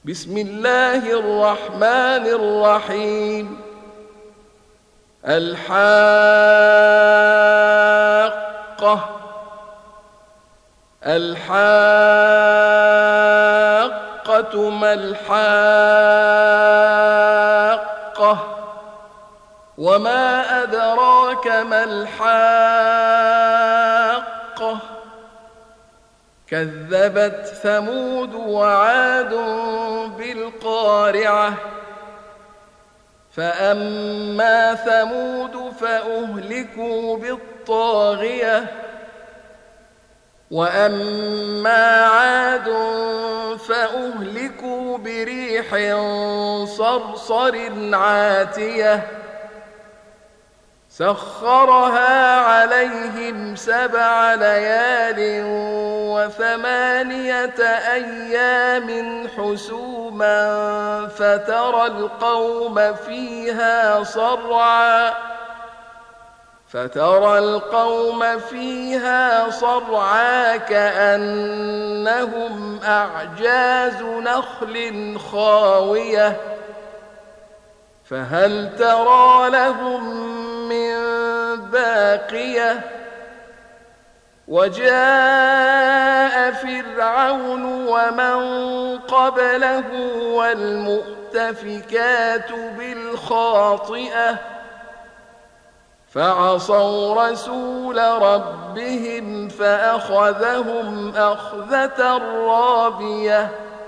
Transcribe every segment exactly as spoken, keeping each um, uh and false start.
بسم الله الرحمن الرحيم. الحاقة الحاقة ما الحاقة وما أدراك ما الحاقة كذبت ثمود وعاد بالقارعة فأما ثمود فأهلكوا بالطاغية وأما عاد فأهلكوا بريح صرصر عاتية سخرها عليهم سبع ليال وثمانية أيام حسوما فترى القوم فيها صرعا فترى القوم فيها صرعا كأنهم أعجاز نخل خاوية فهل ترى لهم من باقية وجاء فرعون ومن قبله والمؤتفكات بالخاطئة فعصوا رسول ربهم فأخذهم أخذة رابية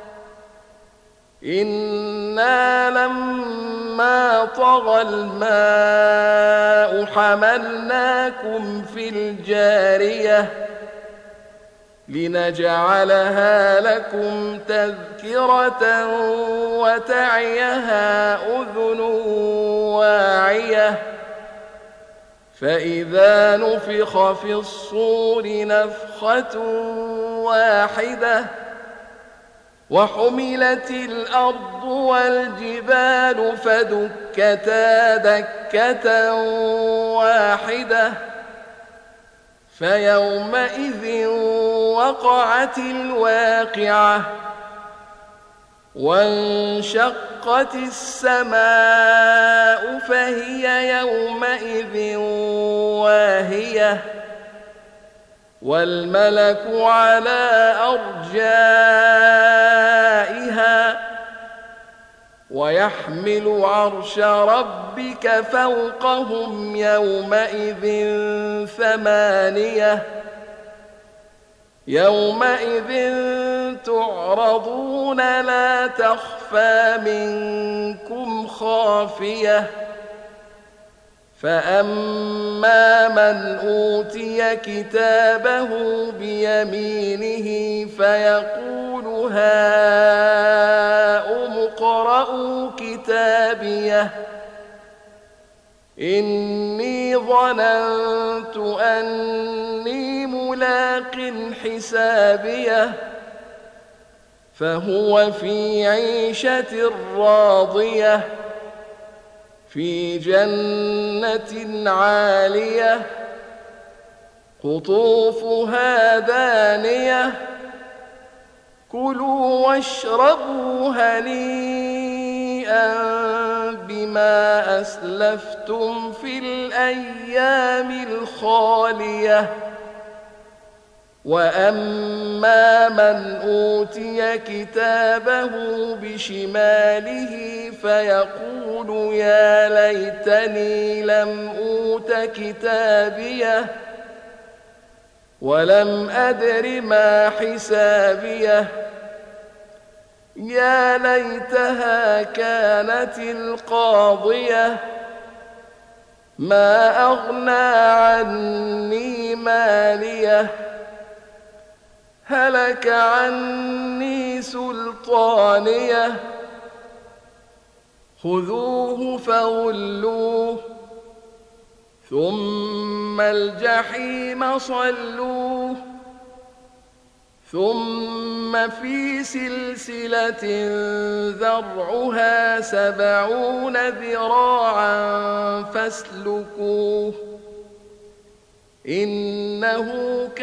إنا لما طغى الماء حملناكم في الجارية لنجعلها لكم تذكرة وتعيها أذن واعية فإذا نفخ في الصور نفخة واحدة وحملت الأرض والجبال فدكتا دكة واحدة فيومئذ وقعت الواقعة وانشقت السماء فهي يومئذ واهية والملك على أرجائها ويحمل عرش ربك فوقهم يومئذ ثمانية يومئذ تعرضون لا تخفى منكم خافية فأما من أوتي كتابه بيمينه فيقول هاؤم اقرءوا كتابيه إني ظننت أني ملاق حسابيه فهو في عيشة راضية في جنة عالية قطوفها دانية كلوا واشربوا هنيئا بما أسلفتم في الأيام الخالية وأما من أوتي كتابه بشماله فيقول يا ليتني لم أوت كتابيه ولم أدر ما حسابيه يا ليتها كانت القاضية ما أغنى عني ماليه هلك عني سلطانيه خذوه فغلوه ثم الجحيم صلوه ثم في سلسلة ذرعها سبعون ذراعا فاسلكوه إنه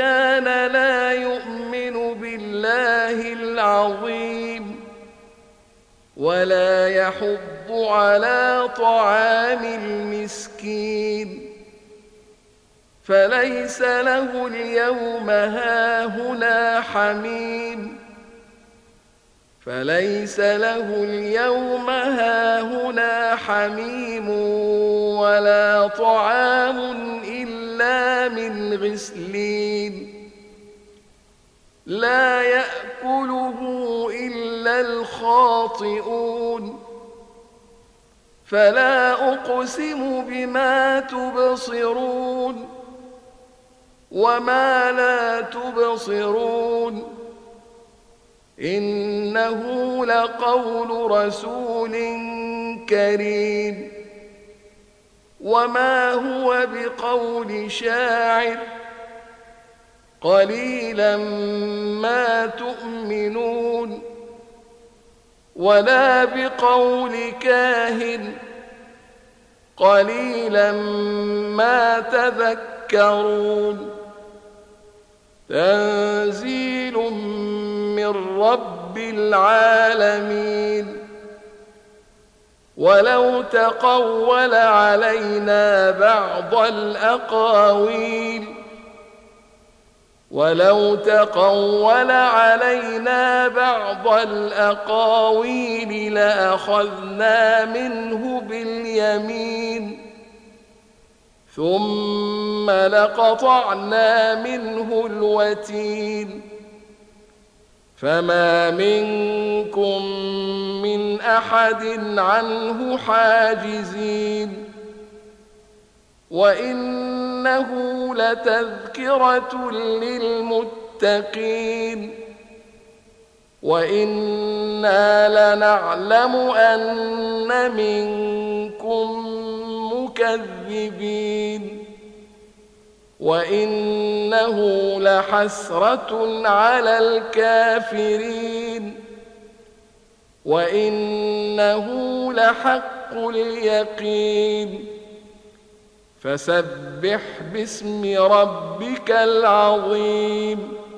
كان لا يؤمن بالله العظيم ولا يحض على طعام المسكين فليس له اليوم هاهنا حميم فليس له اليوم هاهنا حميم ولا طعام إلا من غسلين لا يأكله إلا الخاطئون فلا أقسم بما تبصرون وما لا تبصرون إنه لقول رسول كريم وما هو بقول شاعر قليلا ما تؤمنون ولا بقول كاهن قليلا ما تذكرون تنزيل من رب العالمين ولو تقول علينا بعض الأقاويل ولو تقول علينا بعض الأقاويل لأخذنا منه باليمين ثم لقطعنا منه الوتين فما منكم من أحد عنه حاجزين وإنه لتذكرة للمتقين وإنا لنعلم أن منكم مكذبين وإنه لحسرة على الكافرين وإنه لحق اليقين فسبح باسم ربك العظيم